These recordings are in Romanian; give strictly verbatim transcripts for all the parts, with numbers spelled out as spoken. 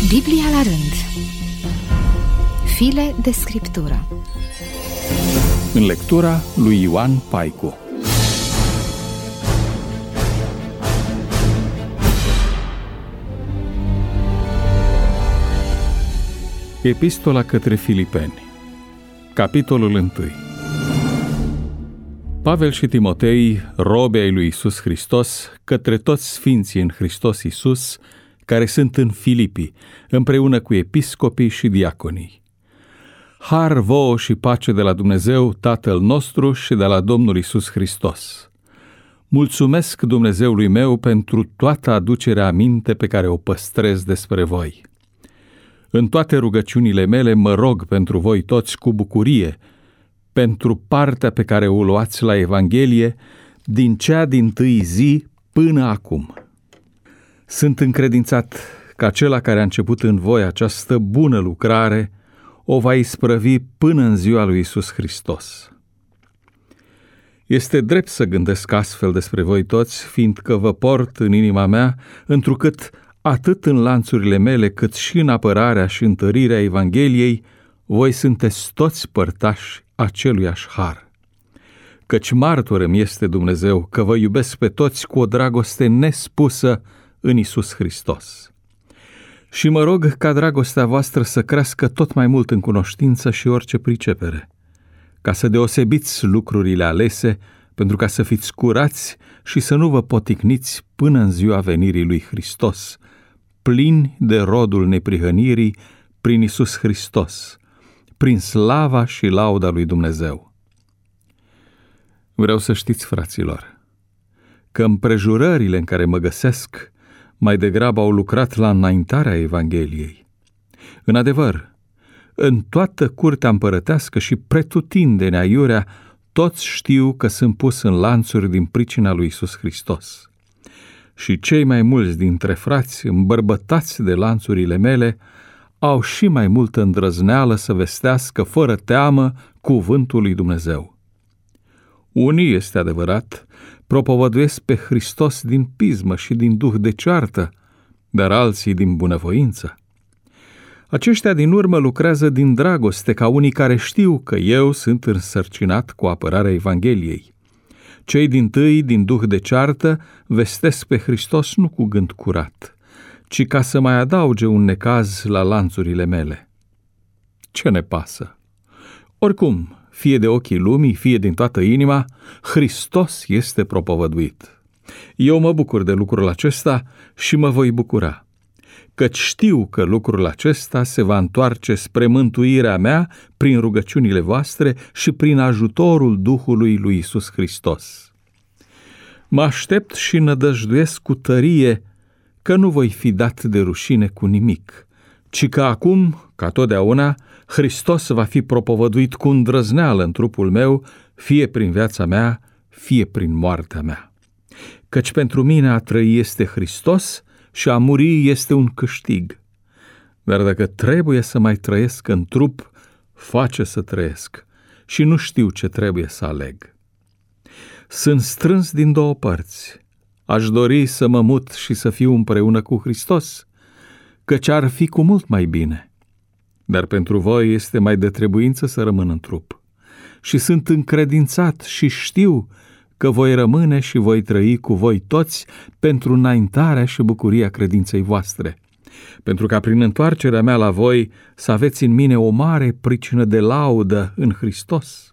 Biblia la rând. File de scriptură. În lectura lui Ioan Paicu. Epistola către Filipeni, capitolul unu. Pavel și Timotei, robi ai lui Iisus Hristos, către toți sfinții în Hristos Iisus, care sunt în Filipi, împreună cu episcopii și diaconii. Har vouă și pace de la Dumnezeu, Tatăl nostru, și de la Domnul Iisus Hristos. Mulțumesc Dumnezeului meu pentru toată aducerea aminte pe care o păstrez despre voi. În toate rugăciunile mele mă rog pentru voi toți cu bucurie, pentru partea pe care o luați la Evanghelie, din cea dintâi zi până acum. Sunt încredințat că acela care a început în voi această bună lucrare o va isprăvi până în ziua lui Iisus Hristos. Este drept să gândesc astfel despre voi toți, fiindcă vă port în inima mea, întrucât atât în lanțurile mele, cât și în apărarea și întărirea Evangheliei, voi sunteți toți părtași aceluiași har. Căci martor îmi este Dumnezeu că vă iubesc pe toți cu o dragoste nespusă în Iisus Hristos. Și mă rog ca dragostea voastră să crească tot mai mult în cunoștință și orice pricepere, ca să deosebiți lucrurile alese, pentru ca să fiți curați și să nu vă poticniți până în ziua venirii lui Hristos, plini de rodul neprihănirii prin Iisus Hristos, prin slava și lauda lui Dumnezeu. Vreau să știți, fraților, că împrejurările în care mă găsesc mai degrabă au lucrat la înaintarea Evangheliei. În adevăr, în toată curtea împărătească și pretutindeni aiurea, toți știu că sunt pus în lanțuri din pricina lui Iisus Hristos. Și cei mai mulți dintre frați, îmbărbătați de lanțurile mele, au și mai multă îndrăzneală să vestească fără teamă cuvântul lui Dumnezeu. Unii, este adevărat, propovăduiesc pe Hristos din pismă și din duh de ceartă, dar alții din bunăvoință. Aceștia din urmă lucrează din dragoste, ca unii care știu că eu sunt însărcinat cu apărarea Evangheliei. Cei dintâi, din duh de ceartă, vestesc pe Hristos nu cu gând curat, ci ca să mai adauge un necaz la lanțurile mele. Ce ne pasă? Oricum, fie de ochii lumii, fie din toată inima, Hristos este propovăduit. Eu mă bucur de lucrul acesta și mă voi bucura, căci știu că lucrul acesta se va întoarce spre mântuirea mea prin rugăciunile voastre și prin ajutorul Duhului lui Iisus Hristos. Mă aștept și nădăjduiesc cu tărie că nu voi fi dat de rușine cu nimic, ci că acum, ca totdeauna, Hristos va fi propovăduit cu îndrăzneală în trupul meu, fie prin viața mea, fie prin moartea mea. Căci pentru mine a trăi este Hristos și a muri este un câștig. Dar dacă trebuie să mai trăiesc în trup, face să trăiesc și nu știu ce trebuie să aleg. Sunt strâns din două părți. Aș dori să mă mut și să fiu împreună cu Hristos, căci ar fi cu mult mai bine. Dar pentru voi este mai de trebuință să rămân în trup. Și sunt încredințat și știu că voi rămâne și voi trăi cu voi toți pentru înaintarea și bucuria credinței voastre, pentru ca prin întoarcerea mea la voi să aveți în mine o mare pricină de laudă în Hristos.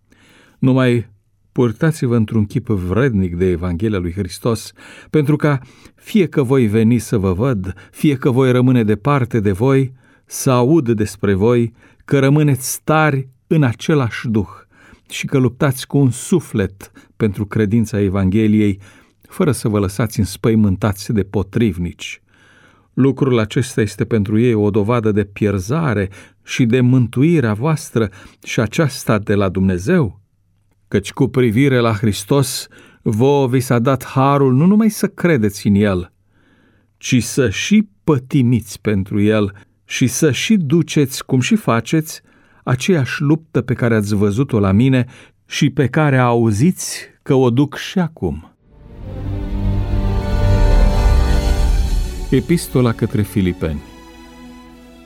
Numai purtați-vă într-un chip vrednic de Evanghelia lui Hristos, pentru ca, fie că voi veni să vă văd, fie că voi rămâne departe de voi, să aud despre voi că rămâneți tari în același duh și că luptați cu un suflet pentru credința Evangheliei, fără să vă lăsați înspăimântați de potrivnici. Lucrul acesta este pentru ei o dovadă de pierzare și de mântuirea voastră, și aceasta de la Dumnezeu, căci cu privire la Hristos vouă vi s-a dat harul nu numai să credeți în El, ci să și pătimiți pentru El și să și duceți, cum și faceți, aceeași luptă pe care ați văzut-o la mine și pe care auziți că o duc și acum. Epistola către Filipeni,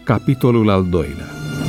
Capitolul al doilea.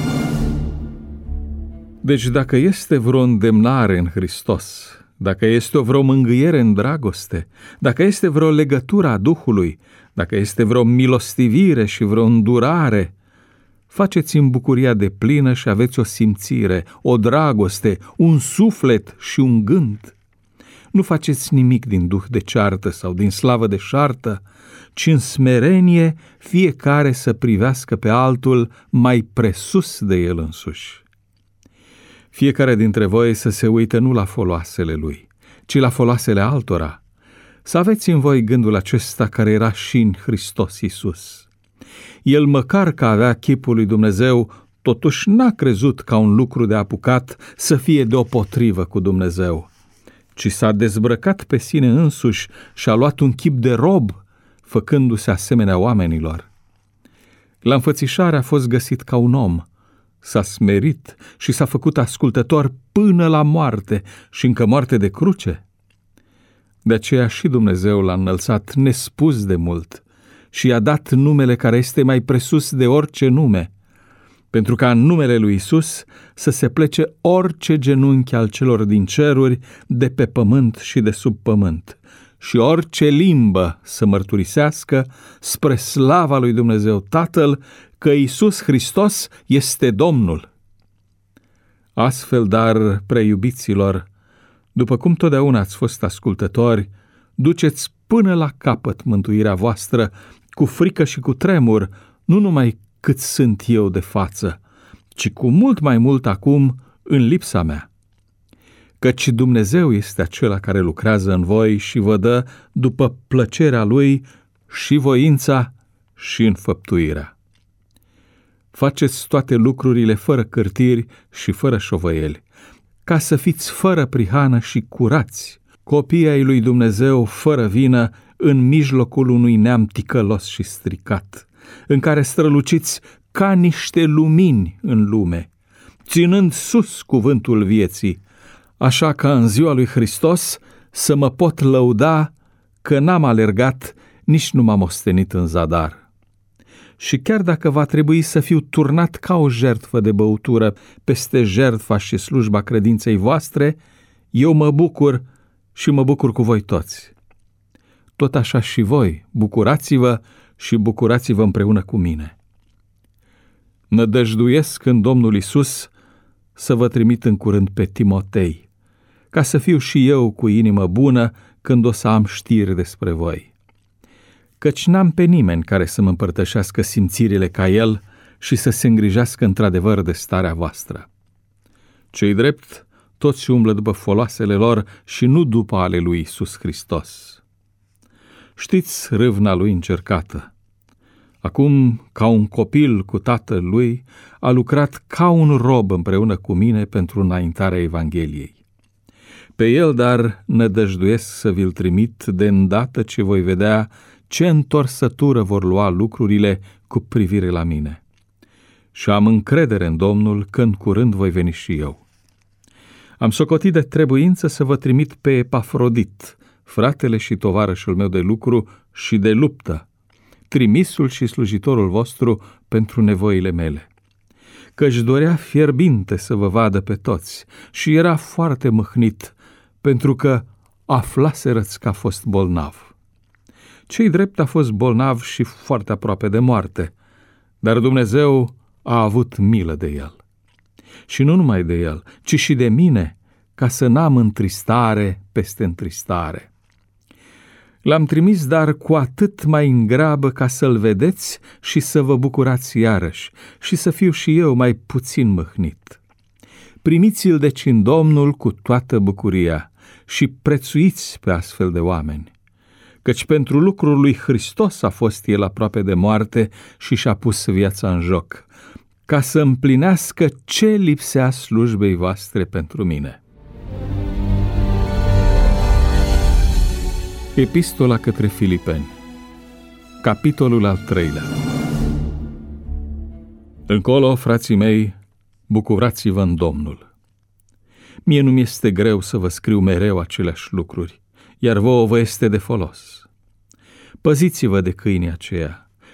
Deci dacă este vreo îndemnare în Hristos, dacă este o vreo mângâiere în dragoste, dacă este vreo legătură a Duhului, dacă este vreo milostivire și vreo îndurare, faceți în bucuria deplină și aveți o simțire, o dragoste, un suflet și un gând. Nu faceți nimic din duh de ceartă sau din slavă de șartă, ci în smerenie fiecare să privească pe altul mai presus de el însuși. Fiecare dintre voi să se uite nu la foloasele lui, ci la foloasele altora. Să aveți în voi gândul acesta care era și în Hristos Iisus. El, măcar că avea chipul lui Dumnezeu, totuși n-a crezut ca un lucru de apucat să fie deopotrivă cu Dumnezeu, ci s-a dezbrăcat pe sine însuși și a luat un chip de rob, făcându-se asemenea oamenilor. La înfățișare a fost găsit ca un om, s-a smerit și s-a făcut ascultător până la moarte și încă moarte de cruce. De aceea și Dumnezeu l-a înălțat nespus de mult și i-a dat numele care este mai presus de orice nume, pentru ca în numele lui Iisus să se plece orice genunchi al celor din ceruri, de pe pământ și de sub pământ, și orice limbă să mărturisească spre slava lui Dumnezeu Tatăl că Iisus Hristos este Domnul. Astfel, dar, preiubiților, după cum totdeauna ați fost ascultători, duceți până la capăt mântuirea voastră cu frică și cu tremur, nu numai cât sunt eu de față, ci cu mult mai mult acum în lipsa mea. Căci Dumnezeu este acela care lucrează în voi și vă dă după plăcerea Lui și voința și înfăptuirea. Faceți toate lucrurile fără cârtiri și fără șovăieli, ca să fiți fără prihană și curați, copii ai lui Dumnezeu fără vină în mijlocul unui neam ticălos și stricat, în care străluciți ca niște lumini în lume, ținând sus cuvântul vieții, așa ca în ziua lui Hristos să mă pot lăuda că n-am alergat, nici nu m-am ostenit în zadar. Și chiar dacă va trebui să fiu turnat ca o jertfă de băutură peste jertfa și slujba credinței voastre, eu mă bucur și mă bucur cu voi toți. Tot așa și voi, bucurați-vă și bucurați-vă împreună cu mine. Nădăjduiesc în Domnul Iisus să vă trimit în curând pe Timotei, ca să fiu și eu cu inimă bună când o să am știri despre voi. Căci n-am pe nimeni care să mă împărtășească simțirile ca el și să se îngrijească într-adevăr de starea voastră. Cei drept, toți umblă după foloasele lor și nu după ale lui Iisus Hristos. Știți râvna lui încercată. Acum, ca un copil cu tatăl lui, a lucrat ca un rob împreună cu mine pentru înaintarea Evangheliei. Pe el, dar, nădăjduiesc să vi-l trimit de îndată ce voi vedea ce întorsătură vor lua lucrurile cu privire la mine. Și am încredere în Domnul că în curând voi veni și eu. Am socotit de trebuință să vă trimit pe Epafrodit, fratele și tovarășul meu de lucru și de luptă, trimisul și slujitorul vostru pentru nevoile mele, căci dorea fierbinte să vă vadă pe toți și era foarte mâhnit, pentru că aflaserăți că a fost bolnav. Cei drept a fost bolnav și foarte aproape de moarte, dar Dumnezeu a avut milă de el. Și nu numai de el, ci și de mine, ca să n-am întristare peste întristare. L-am trimis, dar cu atât mai în grabă ca să-l vedeți și să vă bucurați iarăși și să fiu și eu mai puțin mâhnit. Primiți-l deci în Domnul cu toată bucuria și prețuiți pe astfel de oameni, căci pentru lucrul lui Hristos a fost el aproape de moarte și și-a pus viața în joc, ca să împlinească ce lipsea slujbei voastre pentru mine. Epistola către Filipeni, capitolul al treilea. Încolo, frații mei, bucurați-vă în Domnul. Mie nu-mi este greu să vă scriu mereu aceleași lucruri, iar vouă vă este de folos. Păziți-vă de câinii aceia,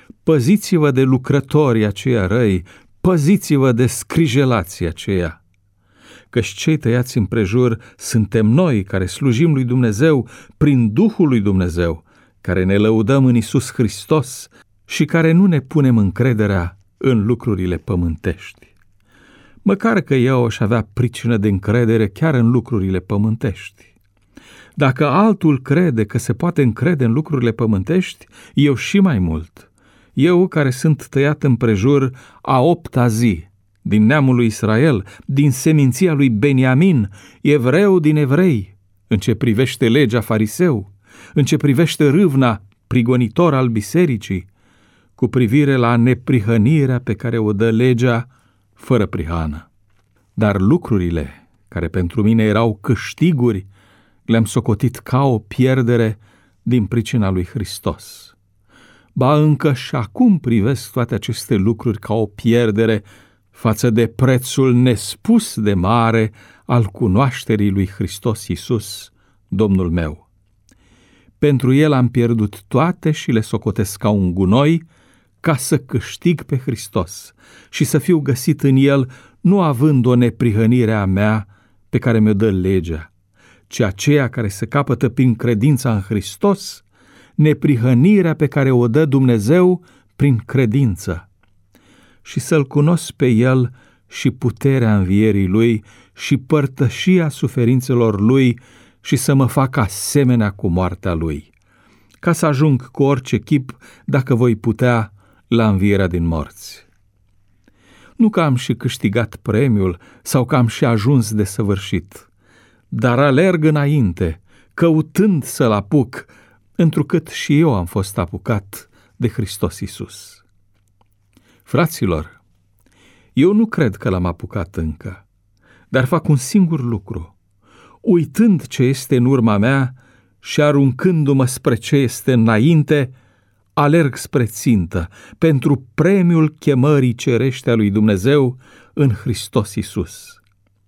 Păziți-vă de lucrătorii aceia răi, păziți-vă de scrijelații aceia. Căci cei tăiați împrejur suntem noi care slujim lui Dumnezeu prin Duhul lui Dumnezeu, care ne lăudăm în Iisus Hristos și care nu ne punem încrederea în lucrurile pământești. Măcar că eu aș avea pricină de încredere chiar în lucrurile pământești. Dacă altul crede că se poate încrede în lucrurile pământești, eu și mai mult. Eu care sunt tăiat împrejur a opta zi, din neamul lui Israel, din seminția lui Beniamin, evreu din evrei, în ce privește legea fariseu, în ce privește râvna, prigonitor al bisericii, cu privire la neprihănirea pe care o dă legea fără prihană. Dar lucrurile care pentru mine erau câștiguri, le-am socotit ca o pierdere din pricina lui Hristos. Ba încă și acum privesc toate aceste lucruri ca o pierdere față de prețul nespus de mare al cunoașterii lui Hristos Iisus, Domnul meu. Pentru El am pierdut toate și le socotesc ca un gunoi, ca să câștig pe Hristos și să fiu găsit în El, nu având o neprihănire a mea pe care mi-o dă legea, ci aceea care se capătă prin credința în Hristos, neprihănirea pe care o dă Dumnezeu prin credință, și să-L cunosc pe El și puterea învierii Lui și părtășia suferințelor Lui și să mă fac asemenea cu moartea Lui, ca să ajung cu orice chip, dacă voi putea, la învierea din morți. Nu că am și câștigat premiul sau că am și ajuns de săvârșit, dar alerg înainte, căutând să-L apuc, întrucât și eu am fost apucat de Hristos Iisus. Fraților, eu nu cred că L-am apucat încă, dar fac un singur lucru, uitând ce este în urma mea și aruncându-mă spre ce este înainte, alerg spre țintă, pentru premiul chemării cerești a lui Dumnezeu în Hristos Iisus.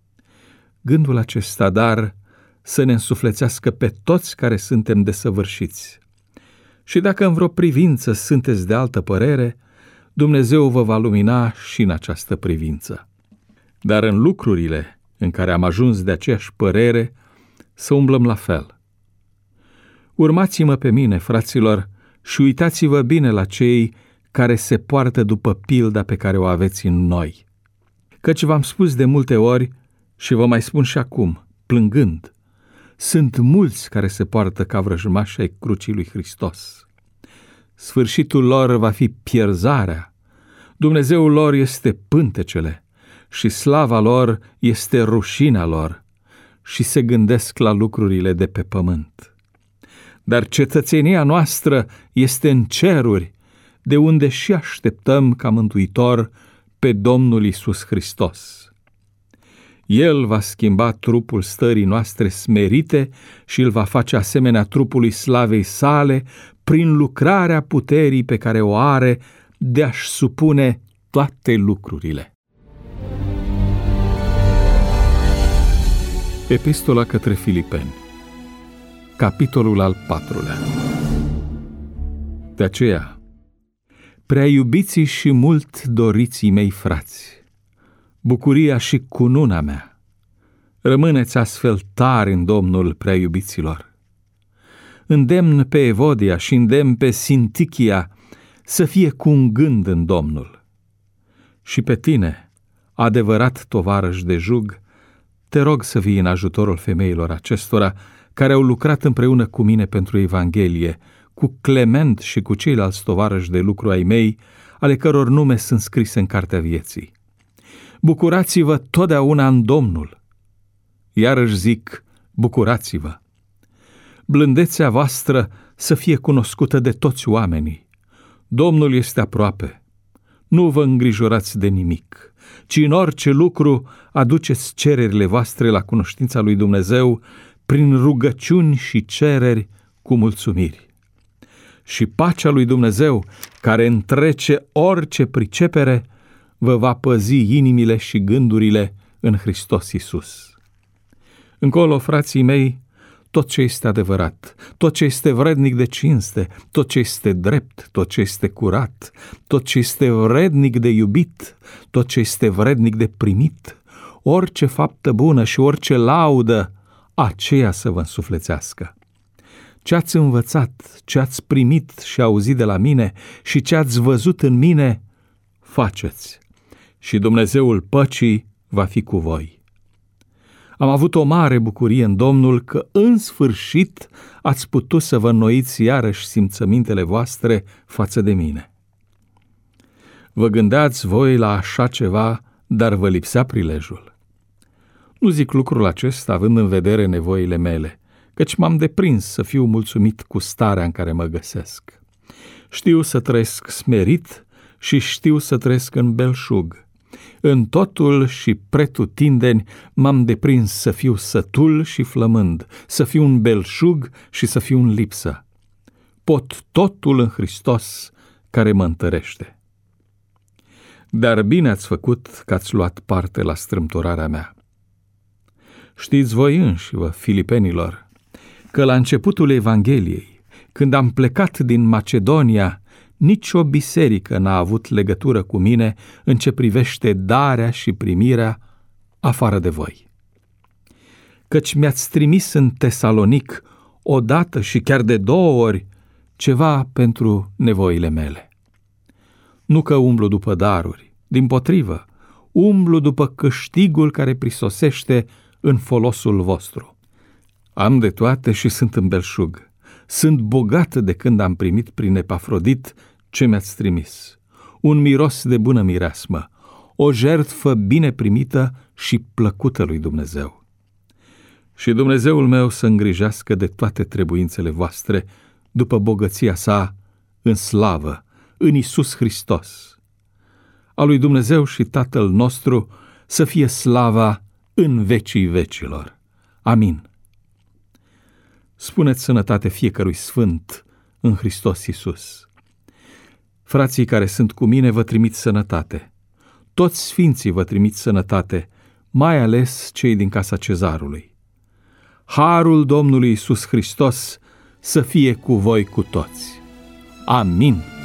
Gândul acesta, dar, să ne însuflețească pe toți care suntem desăvârșiți. Și dacă în vreo privință sunteți de altă părere, Dumnezeu vă va lumina și în această privință. Dar în lucrurile în care am ajuns de aceeași părere, să umblăm la fel. Urmați-mă pe mine, fraților, și uitați-vă bine la cei care se poartă după pilda pe care o aveți în noi. Căci v-am spus de multe ori și vă mai spun și acum, plângând, sunt mulți care se poartă ca vrăjmași ai crucii lui Hristos. Sfârșitul lor va fi pierzarea, Dumnezeul lor este pântecele și slava lor este rușinea lor și se gândesc la lucrurile de pe pământ. Dar cetățenia noastră este în ceruri, de unde și așteptăm ca mântuitor pe Domnul Iisus Hristos. El va schimba trupul stării noastre smerite și îl va face asemenea trupului slavei sale prin lucrarea puterii pe care o are de a-și supune toate lucrurile. Epistola către Filipeni, capitolul al patrulea. De aceea, prea iubiții și mult doriții mei frați, bucuria și cununa mea, rămâneți astfel tari în Domnul, prea iubiților. Îndemn pe Evodia și îndemn pe Sintichia să fie cu un gând în Domnul. Și pe tine, adevărat tovarăș de jug, te rog să vii în ajutorul femeilor acestora care au lucrat împreună cu mine pentru Evanghelie, cu Clement și cu ceilalți tovarăși de lucru ai mei, ale căror nume sunt scrise în cartea vieții. Bucurați-vă totdeauna în Domnul. Iarăși zic, bucurați-vă. Blândețea voastră să fie cunoscută de toți oamenii. Domnul este aproape. Nu vă îngrijorați de nimic, ci în orice lucru aduceți cererile voastre la cunoștința lui Dumnezeu prin rugăciuni și cereri cu mulțumiri. Și pacea lui Dumnezeu, care întrece orice pricepere, vă va păzi inimile și gândurile în Hristos Iisus. Încolo, frații mei, tot ce este adevărat, tot ce este vrednic de cinste, tot ce este drept, tot ce este curat, tot ce este vrednic de iubit, tot ce este vrednic de primit, orice faptă bună și orice laudă, aceea să vă însuflețească. Ce ați învățat, ce ați primit și auzit de la mine și ce ați văzut în mine, faceți, și Dumnezeul păcii va fi cu voi. Am avut o mare bucurie în Domnul că în sfârșit ați putut să vă înnoiți iarăși simțămintele voastre față de mine. Vă gândeați voi la așa ceva, dar vă lipsea prilejul. Nu zic lucrul acesta având în vedere nevoile mele, căci m-am deprins să fiu mulțumit cu starea în care mă găsesc. Știu să trăiesc smerit și știu să trăiesc în belșug. În totul și pretutindeni m-am deprins să fiu sătul și flămând, să fiu un belșug și să fiu în lipsă. Pot totul în Hristos care mă întărește. Dar bine ați făcut că ați luat parte la strâmtorarea mea. Știți voi înșivă, filipenilor, că la începutul Evangheliei, când am plecat din Macedonia, nici o biserică n-a avut legătură cu mine în ce privește darea și primirea afară de voi. Căci mi-ați trimis în Tesalonic odată și chiar de două ori ceva pentru nevoile mele. Nu că umblu după daruri, dimpotrivă, umblu după câștigul care prisosește în folosul vostru. Am de toate și sunt în belșug. Sunt bogat de când am primit prin Epafrodit ce mi-ați trimis. Un miros de bună mireasmă, o jertfă bine primită și plăcută lui Dumnezeu. Și Dumnezeul meu să îngrijească de toate trebuințele voastre după bogăția sa în slavă, în Iisus Hristos. A lui Dumnezeu și Tatăl nostru să fie slava în vecii vecilor. Amin. Spuneți sănătate fiecărui sfânt în Hristos Iisus. Frații care sunt cu mine vă trimit sănătate. Toți sfinții vă trimit sănătate, mai ales cei din casa Cezarului. Harul Domnului Iisus Hristos să fie cu voi cu toți. Amin.